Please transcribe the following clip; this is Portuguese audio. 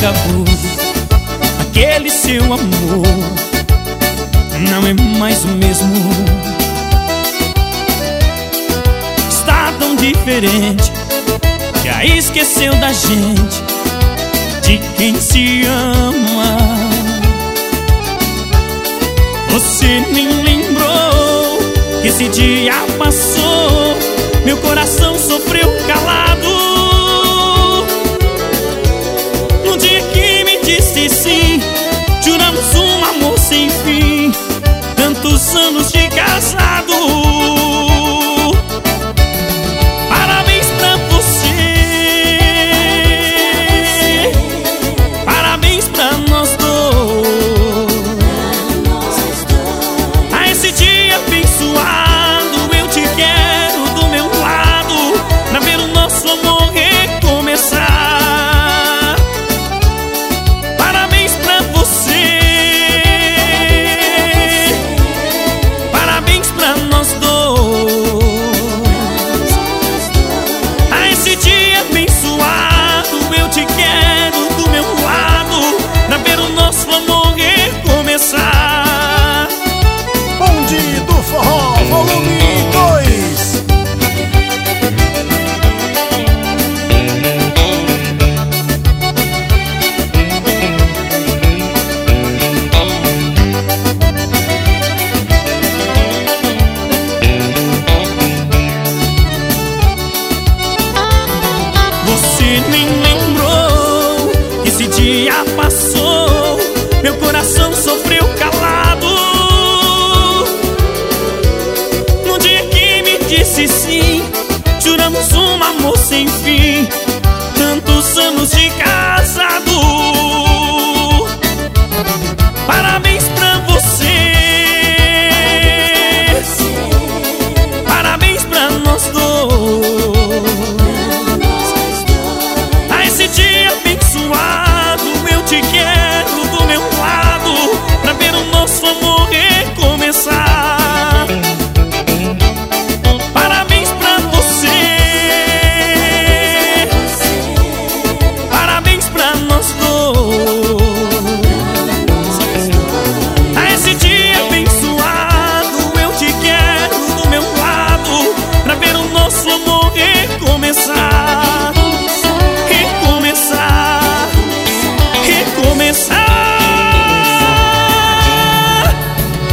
acabou. Aquele seu amor não é mais o mesmo. Está tão diferente, já esqueceu da gente, de quem se ama. Você nem lembrou que esse dia passou, meu coração sofreu calado. No dia que me disse sim, juramos um amor sem fim, tantos anos de casado. Parabéns pra você, parabéns pra nós dois. A esse dia abençoado, eu te quero do meu lado, pra ver o nosso amor recomeçar. Parabéns pra você, parabéns pra nós dois. A esse dia abençoado, eu te quero do meu lado, pra ver o nosso amor recomeçar. Bonde do Forró, volume 2. Você nem lembrou que esse dia passou, meu coração sofreu calado. No dia que me disse sim, juramos um amor sem fim, tantos anos de casado.